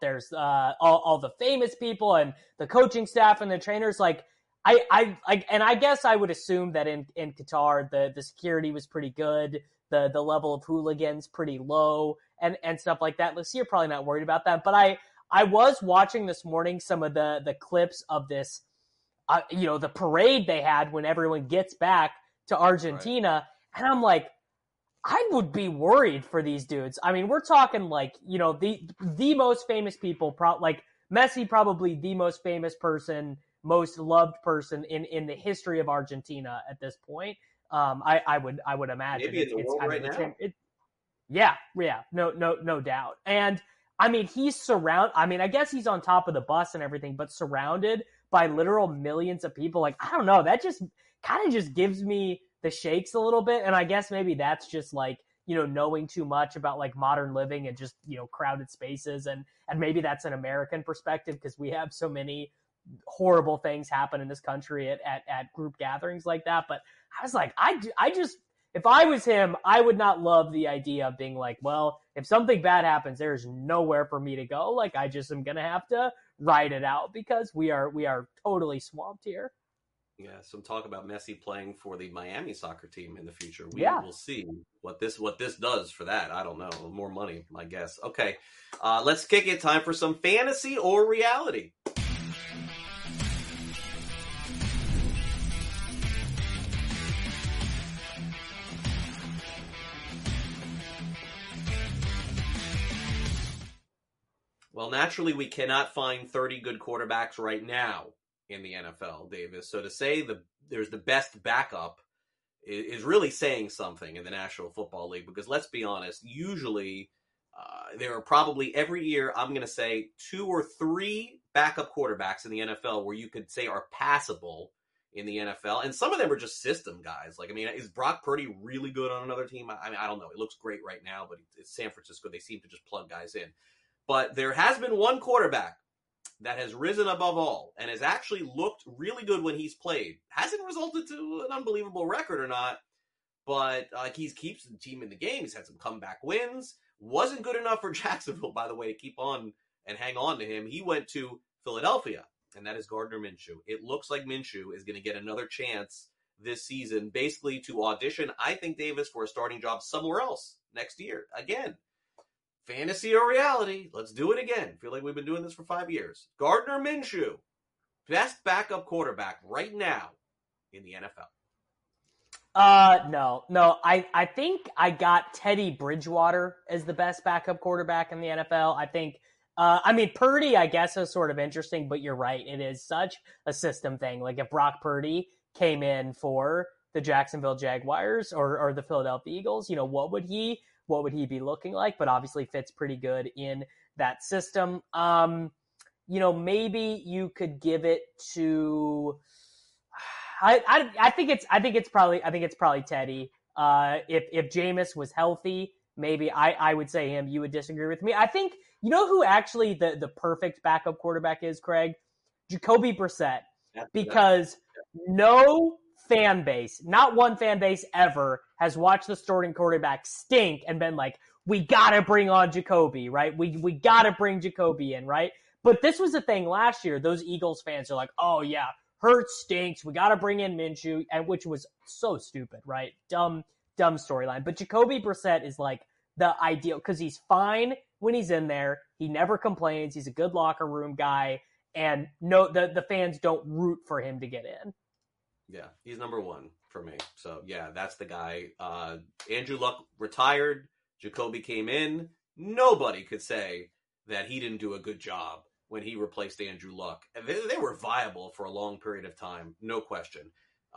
all the famous people and the coaching staff and the trainers. I guess I would assume that in Qatar, the security was pretty good. The level of hooligans pretty low and stuff like that. So you're probably not worried about that. But I was watching this morning some of the clips of this, the parade they had when everyone gets back to Argentina. Right. And I'm like, I would be worried for these dudes. I mean, we're talking the most famous people, Messi, probably the most famous person, most loved person in the history of Argentina at this point. I would imagine maybe in the world right now. Yeah, no doubt. And I mean, I guess he's on top of the bus and everything, but surrounded by literal millions of people. I don't know. That just kind of just gives me the shakes a little bit. And I guess maybe that's just knowing too much about modern living and just, crowded spaces. And maybe that's an American perspective because we have so many horrible things happen in this country at group gatherings like that. But I was like, I just, if I was him, I would not love the idea of being like, well, if something bad happens, there's nowhere for me to go. I just am going to have to ride it out because we are totally swamped here. Yeah, some talk about Messi playing for the Miami soccer team in the future. We will see what this does for that. I don't know. More money, my guess. Okay, let's kick it. Time for some fantasy or reality. Well, naturally, we cannot find 30 good quarterbacks right now in the NFL, Davis. So to say there's the best backup is really saying something in the National Football League because let's be honest, usually there are probably every year, I'm going to say 2 or 3 backup quarterbacks in the NFL where you could say are passable in the NFL. And some of them are just system guys. Is Brock Purdy really good on another team? I don't know. It looks great right now, but it's San Francisco. They seem to just plug guys in. But there has been one quarterback that has risen above all and has actually looked really good when he's played. Hasn't resulted to an unbelievable record or not, but he keeps the team in the game. He's had some comeback wins. Wasn't good enough for Jacksonville, by the way, to keep on and hang on to him. He went to Philadelphia, and that is Gardner Minshew. It looks like Minshew is going to get another chance this season, basically to audition, I think, Davis, for a starting job somewhere else next year. Again, fantasy or reality? Let's do it again. I feel like we've been doing this for 5 years. Gardner Minshew, best backup quarterback right now in the NFL. No. I think I got Teddy Bridgewater as the best backup quarterback in the NFL. I think, Purdy, I guess, is sort of interesting, but you're right. It is such a system thing. If Brock Purdy came in for the Jacksonville Jaguars or the Philadelphia Eagles, what would he be looking like? But obviously fits pretty good in that system. Maybe you could give it to. I think it's probably Teddy. If Jameis was healthy, maybe I would say him. You would disagree with me. I think, you know who actually the perfect backup quarterback is, Craig? Jacoby Brissett. Because no fan base, not one fan base ever, has watched the starting quarterback stink and been like, we got to bring on Jacoby, right? We got to bring Jacoby in, right? But this was the thing last year. Those Eagles fans are like, oh, yeah, Hurts stinks. We got to bring in Minshew, and which was so stupid, right? Dumb storyline. But Jacoby Brissett is like the ideal because he's fine when he's in there. He never complains. He's a good locker room guy. And no, the fans don't root for him to get in. Yeah, he's number one for me. So, yeah, that's the guy. Andrew Luck retired. Jacoby came in. Nobody could say that he didn't do a good job when he replaced Andrew Luck. And they were viable for a long period of time, no question.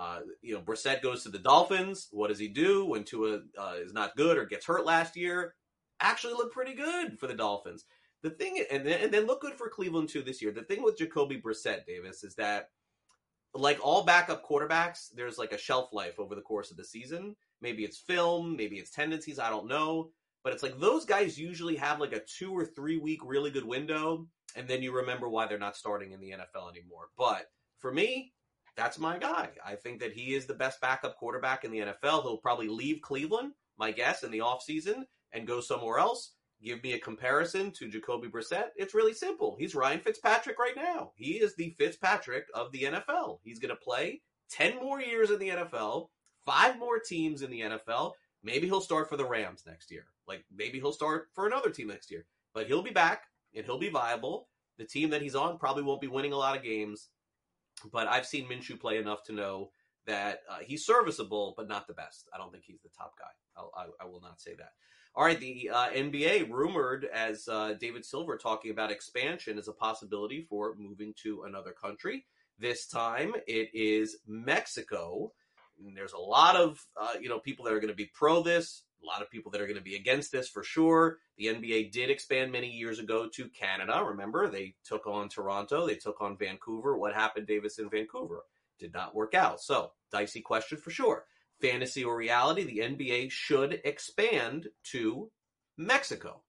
Brissett goes to the Dolphins. What does he do when Tua is not good or gets hurt last year? Actually looked pretty good for the Dolphins. The thing, and then look good for Cleveland too this year. The thing with Jacoby Brissett, Davis, is that like all backup quarterbacks, there's like a shelf life over the course of the season. Maybe it's film, maybe it's tendencies, I don't know. But it's like those guys usually have like a 2 or 3 week really good window, and then you remember why they're not starting in the NFL anymore. But for me, that's my guy. I think that he is the best backup quarterback in the NFL. He'll probably leave Cleveland, my guess, in the offseason and go somewhere else. Give me a comparison to Jacoby Brissett. It's really simple. He's Ryan Fitzpatrick right now. He is the Fitzpatrick of the NFL. He's going to play 10 more years in the NFL, 5 more teams in the NFL. Maybe he'll start for the Rams next year. Like, maybe he'll start for another team next year. But he'll be back, and he'll be viable. The team that he's on probably won't be winning a lot of games. But I've seen Minshew play enough to know that he's serviceable, but not the best. I don't think he's the top guy. I will not say that. All right, the NBA rumored, as David Silver talking about expansion as a possibility for moving to another country. This time it is Mexico. And there's a lot of people that are going to be pro this, a lot of people that are going to be against this for sure. The NBA did expand many years ago to Canada. Remember, they took on Toronto, they took on Vancouver. What happened, Davis, in Vancouver? Did not work out. So, dicey question for sure. Fantasy or reality, the NBA should expand to Mexico.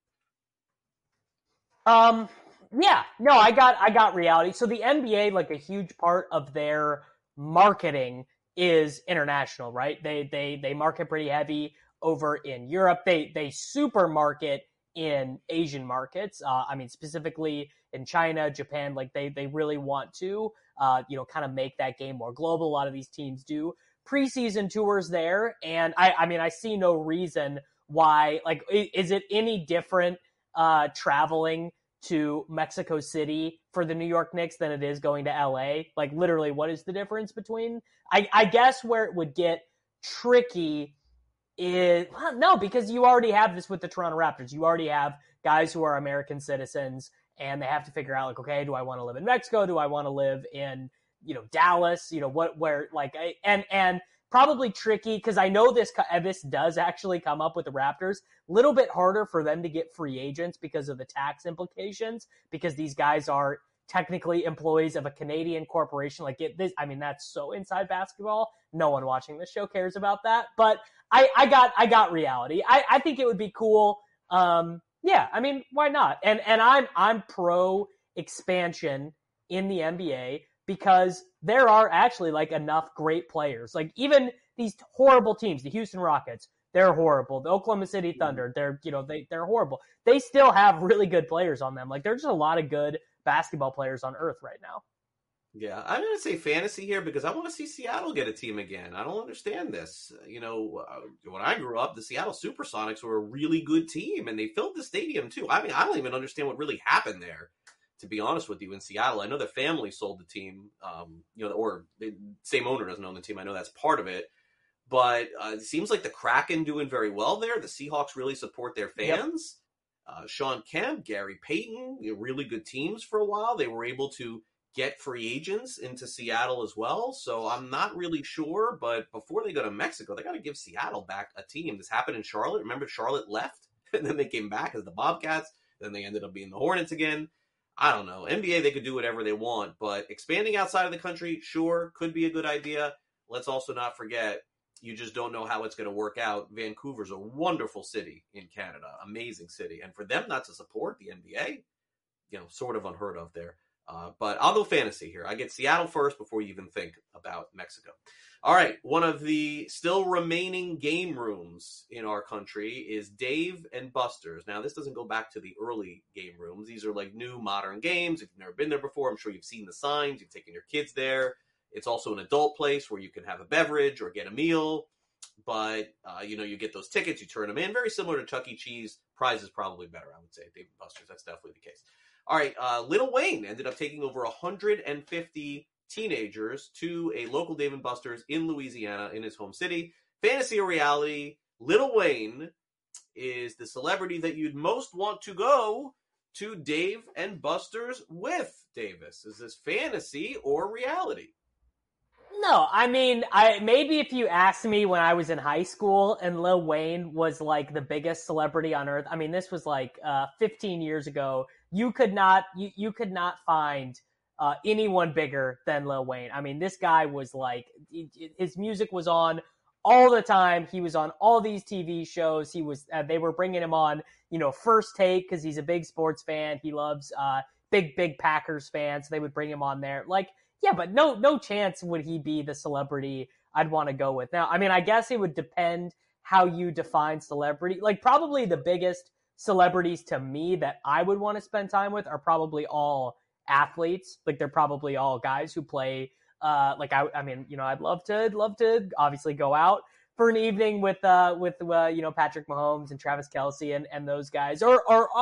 Yeah, no, I got reality. So the NBA, like a huge part of their marketing is international, right? They market pretty heavy over in Europe. They super market in Asian markets. Specifically in China, Japan, like they really want to, kind of make that game more global. A lot of these teams do preseason tours there. And I see no reason why, like, is it any different traveling to Mexico City for the New York Knicks than it is going to LA? Like, literally, what is the difference between? I guess where it would get tricky is, well, no, because you already have this with the Toronto Raptors. You already have guys who are American citizens, and they have to figure out, like, okay, do I want to live in Mexico? Do I want to live in, Dallas? And probably tricky, because I know this does actually come up with the Raptors. A little bit harder for them to get free agents because of the tax implications, because these guys are technically employees of a Canadian corporation. That's so inside basketball. No one watching this show cares about that. But I got reality. I think it would be cool. Why not? And I'm pro expansion in the NBA, because there are actually like enough great players. Like, even these horrible teams, the Houston Rockets, they're horrible. The Oklahoma City Thunder, they're horrible. They still have really good players on them. Like, there's just a lot of good basketball players on earth right now. Yeah, I'm going to say fantasy here because I want to see Seattle get a team again. I don't understand this. When I grew up, the Seattle Supersonics were a really good team, and they filled the stadium too. I don't even understand what really happened there, to be honest with you, in Seattle. I know the family sold the team, or the same owner doesn't own the team. I know that's part of it. But it seems like the Kraken doing very well there. The Seahawks really support their fans. Yep. Sean Kemp, Gary Payton, really good teams for a while. They were able to get free agents into Seattle as well. So I'm not really sure. But before they go to Mexico, they got to give Seattle back a team. This happened in Charlotte. Remember, Charlotte left, and then they came back as the Bobcats. Then they ended up being the Hornets again. I don't know. NBA, they could do whatever they want, but expanding outside of the country, sure, could be a good idea. Let's also not forget, You just don't know how it's going to work out. Vancouver's a wonderful city in Canada, amazing city. And for them not to support the NBA, sort of unheard of there. But I'll go fantasy here. I get Seattle first before you even think about Mexico. All right, one of the still remaining game rooms in our country is Dave & Buster's. Now, this doesn't go back to the early game rooms. These are like new modern games. If you've never been there before, I'm sure you've seen the signs. You've taken your kids there. It's also an adult place where you can have a beverage or get a meal. But, you get those tickets, you turn them in. Very similar to Chuck E. Cheese. Prize is probably better, I would say. Dave & Buster's, that's definitely the case. All right, Lil Wayne ended up taking over 150 teenagers to a local Dave & Buster's in Louisiana in his home city. Fantasy or reality, Lil Wayne is the celebrity that you'd most want to go to Dave & Buster's with, Davis. Is this fantasy or reality? No, I mean, maybe if you asked me when I was in high school and Lil Wayne was like the biggest celebrity on earth. I mean, this was like 15 years ago. You could not find anyone bigger than Lil Wayne. I mean, this guy was like, his music was on all the time. He was on all these TV shows. They were bringing him on, First Take because he's a big sports fan. He loves big Packers fan, so they would bring him on there. Like, yeah, but no chance would he be the celebrity I'd want to go with. Now, I mean, I guess it would depend how you define celebrity. Like, probably the biggest celebrities to me that I would want to spend time with are probably all athletes. Like, they're probably all guys who play. I'd love to obviously go out for an evening with Patrick Mahomes and Travis Kelce and those guys, or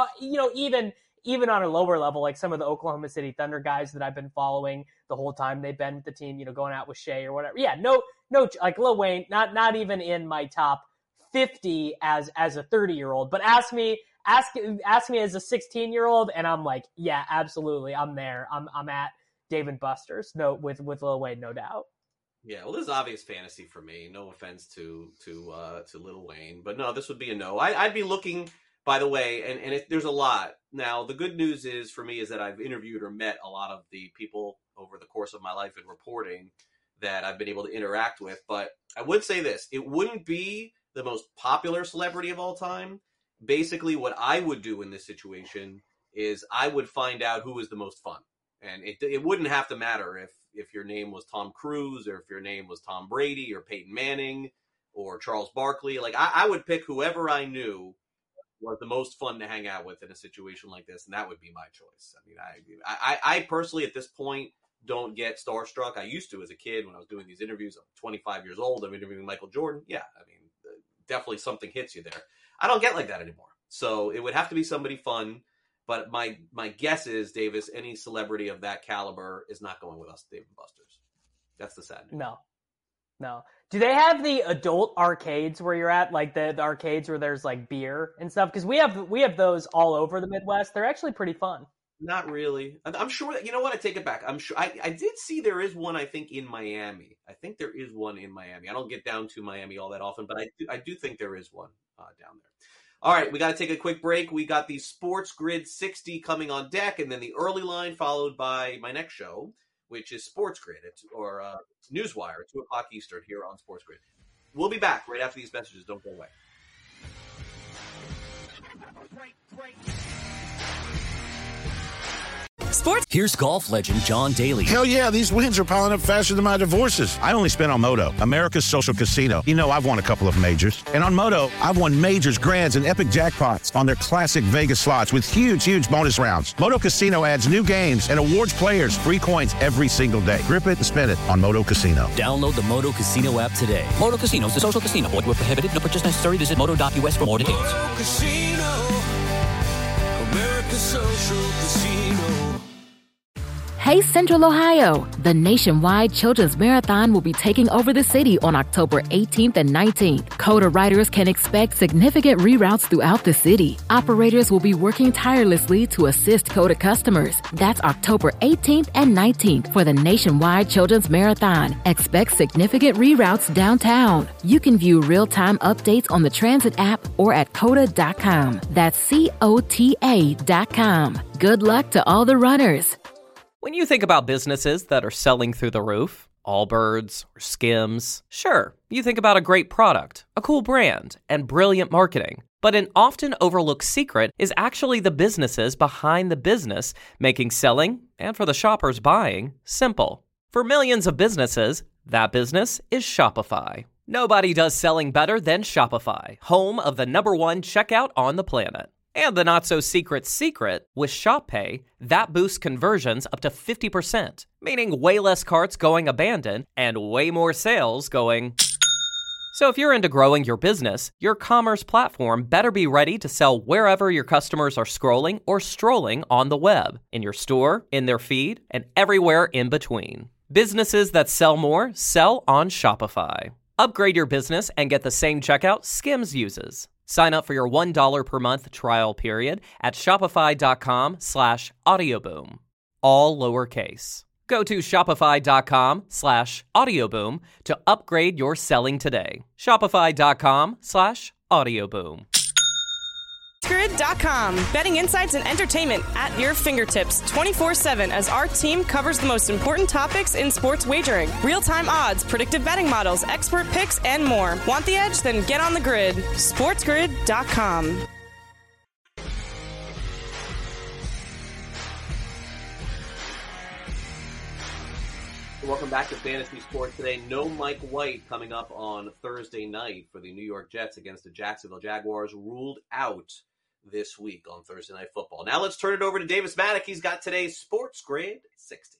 even on a lower level, like some of the Oklahoma City Thunder guys that I've been following the whole time they've been with the team, going out with Shea or whatever. Yeah, no, like Lil Wayne, not even in my top 50 as a 30-year-old, but ask me as a 16-year-old, and I'm like, yeah, absolutely, I'm there. I'm at Dave & Buster's, with Lil Wayne, no doubt. Yeah, well, this is obvious fantasy for me. No offense to Lil Wayne, but no, this would be a no. I'd be looking. By the way, and there's a lot. Now, the good news is for me is that I've interviewed or met a lot of the people over the course of my life in reporting that I've been able to interact with. But I would say this. It wouldn't be the most popular celebrity of all time. Basically, what I would do in this situation is I would find out who is the most fun. And it wouldn't have to matter if your name was Tom Cruise or if your name was Tom Brady or Peyton Manning or Charles Barkley. Like, I would pick whoever I knew was the most fun to hang out with in a situation like this, and that would be my choice. I mean, I personally at this point don't get starstruck. I used to as a kid when I was doing these interviews. I'm 25 years old. I'm interviewing Michael Jordan. Yeah, I mean, definitely something hits you there. I don't get like that anymore. So it would have to be somebody fun. But my guess is, Davis, any celebrity of that caliber is not going with us, Dave & Buster's. That's the sad news. No. Do they have the adult arcades where you're at, like the arcades where there's like beer and stuff? Because we have those all over the Midwest. They're actually pretty fun. Not really. I'm sure that, you know what? I take it back. I'm sure I did see there is one, I think, in Miami. I think there is one in Miami. I don't get down to Miami all that often, but I do think there is one down there. All right, we got to take a quick break. We got the Sports Grid 60 coming on deck, and then the early line followed by my next show, which is Sports Grid, or Newswire, 2 o'clock Eastern here on Sports Grid. We'll be back right after these messages. Don't go away. Sports. Here's golf legend John Daly. Hell yeah, these wins are piling up faster than my divorces. I only spent on Moto, America's social casino. You know, I've won a couple of majors. And on Moto, I've won majors, grands, and epic jackpots on their classic Vegas slots with huge bonus rounds. Moto Casino adds new games and awards players free coins every single day. Grip it and spin it on Moto Casino. Download the Moto Casino app today. Moto Casino is a social casino. Void where prohibited. No purchase necessary. Visit moto.us for more details. Moto Casino, America's social casino. Hey Central Ohio! The nationwide Children's Marathon will be taking over the city on October 18th and 19th. COTA riders can expect significant reroutes throughout the city. Operators will be working tirelessly to assist COTA customers. That's October 18th and 19th for the nationwide Children's Marathon. Expect significant reroutes downtown. You can view real-time updates on the Transit app or at COTA.com. That's COTA.com. Good luck to all the runners. When you think about businesses that are selling through the roof, Allbirds or Skims. Sure, you think about a great product, a cool brand, and brilliant marketing. But an often overlooked secret is actually the businesses behind the business, making selling, and for the shoppers buying, simple. For millions of businesses, that business is Shopify. Nobody does selling better than Shopify, home of the #1 checkout on the planet. And the not-so-secret secret, with Shop Pay, that boosts conversions up to 50%, meaning way less carts going abandoned and way more sales going... So if you're into growing your business, your commerce platform better be ready to sell wherever your customers are scrolling or strolling on the web, in your store, in their feed, and everywhere in between. Businesses that sell more sell on Shopify. Upgrade your business and get the same checkout Skims uses. Sign up for your $1 per month trial period at shopify.com/audioboom. All lowercase. Go to shopify.com/audioboom to upgrade your selling today. Shopify.com/audioboom. SportsGrid.com. Betting insights and entertainment at your fingertips 24/7 as our team covers the most important topics in sports wagering. Real-time odds, predictive betting models, expert picks, and more. Want the edge? Then get on the grid. SportsGrid.com. Welcome back to Fantasy Sports Today. No Mike White coming up on Thursday night for the New York Jets against the Jacksonville Jaguars, ruled out this week on Thursday Night Football. Now let's turn it over to Davis Maddock. He's got today's Sports Grade 60.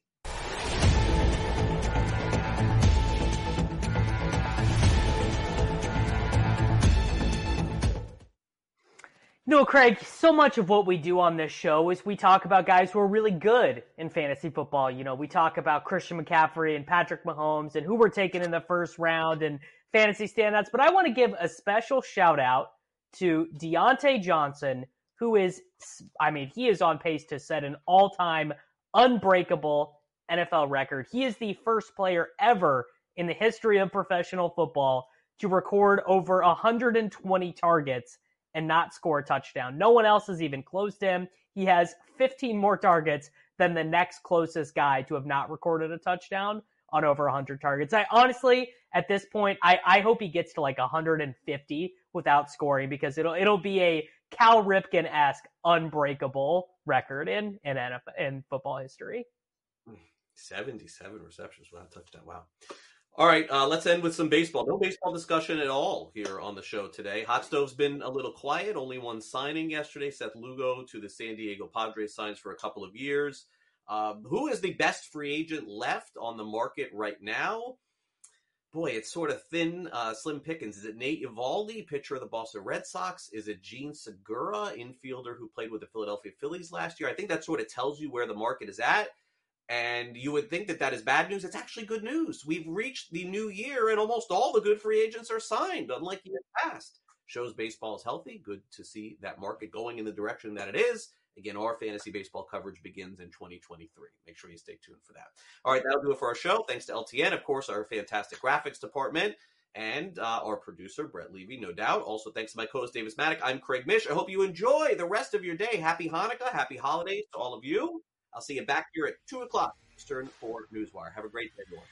No, Craig, so much of what we do on this show is we talk about guys who are really good in fantasy football. You know, we talk about Christian McCaffrey and Patrick Mahomes and who were taken in the first round and fantasy standouts. But I want to give a special shout out to Deontay Johnson, who is, he is on pace to set an all-time unbreakable NFL record. He is the first player ever in the history of professional football to record over 120 targets and not score a touchdown. No one else is even close to him. He has 15 more targets than the next closest guy to have not recorded a touchdown on over 100 targets. I honestly, at this point, I hope he gets to like 150 without scoring, because it'll be a Cal Ripken-esque unbreakable record in NFL, in football history. 77 receptions without a touchdown. Wow. All right, let's end with some baseball. No baseball discussion at all here on the show today. Hot Stove's been a little quiet. Only one signing yesterday. Seth Lugo to the San Diego Padres, signs for a couple of years. Who is the best free agent left on the market right now? Boy, it's sort of thin, slim pickings. Is it Nate Eovaldi, pitcher of the Boston Red Sox? Is it Gene Segura, infielder who played with the Philadelphia Phillies last year? I think that sort of tells you where the market is at. And you would think that that is bad news. It's actually good news. We've reached the new year, and almost all the good free agents are signed, unlike years past. Shows baseball is healthy. Good to see that market going in the direction that it is. Again, our fantasy baseball coverage begins in 2023. Make sure you stay tuned for that. All right, that'll do it for our show. Thanks to LTN, of course, our fantastic graphics department, and our producer, Brett Levy, no doubt. Also, thanks to my co-host, Davis Maddock. I'm Craig Mish. I hope you enjoy the rest of your day. Happy Hanukkah. Happy holidays to all of you. I'll see you back here at 2 o'clock Eastern for Newswire. Have a great day, everyone.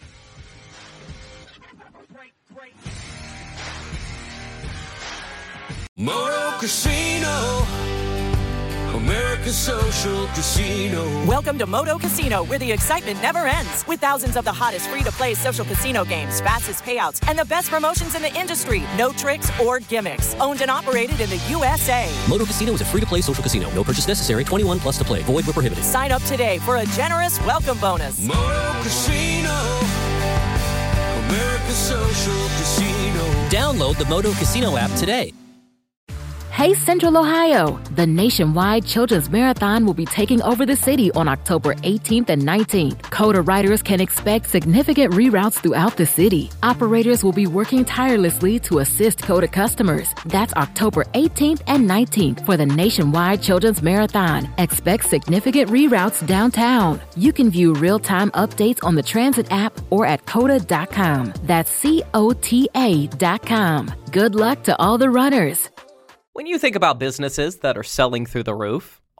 Moto Casino, America's social casino. Welcome to Moto Casino, where the excitement never ends. With thousands of the hottest free-to-play social casino games, fastest payouts, and the best promotions in the industry. No tricks or gimmicks. Owned and operated in the USA. Moto Casino is a free-to-play social casino. No purchase necessary. 21 plus to play. Void where prohibited. Sign up today for a generous welcome bonus. Moto Casino, America's social casino. Download the Moto Casino app today. Hey Central Ohio! The nationwide Children's Marathon will be taking over the city on October 18th and 19th. COTA riders can expect significant reroutes throughout the city. Operators will be working tirelessly to assist COTA customers. That's October 18th and 19th for the nationwide Children's Marathon. Expect significant reroutes downtown. You can view real-time updates on the transit app or at COTA.com. That's COTA.com. Good luck to all the runners. When you think about businesses that are selling through the roof,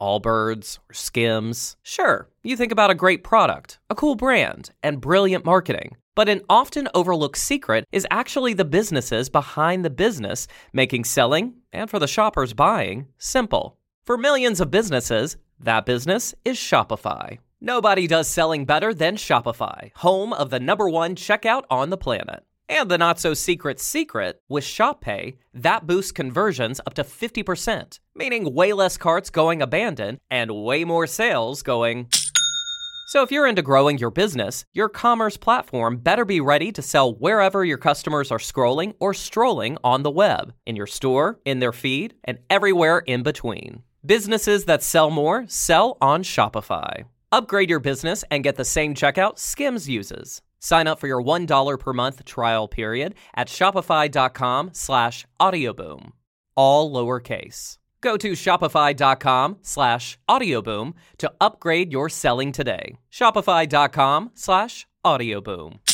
Allbirds or Skims. Sure, you think about a great product, a cool brand, and brilliant marketing. But an often overlooked secret is actually the businesses behind the business, making selling, and for the shoppers buying, simple. For millions of businesses, that business is Shopify. Nobody does selling better than Shopify, home of the #1 checkout on the planet. And the not-so-secret secret, with ShopPay, that boosts conversions up to 50%, meaning way less carts going abandoned and way more sales going... So if you're into growing your business, your commerce platform better be ready to sell wherever your customers are scrolling or strolling on the web, in your store, in their feed, and everywhere in between. Businesses that sell more sell on Shopify. Upgrade your business and get the same checkout Skims uses. Sign up for your $1 per month trial period at shopify.com/audioboom. All lowercase. Go to shopify.com/audioboom to upgrade your selling today. Shopify.com/audioboom.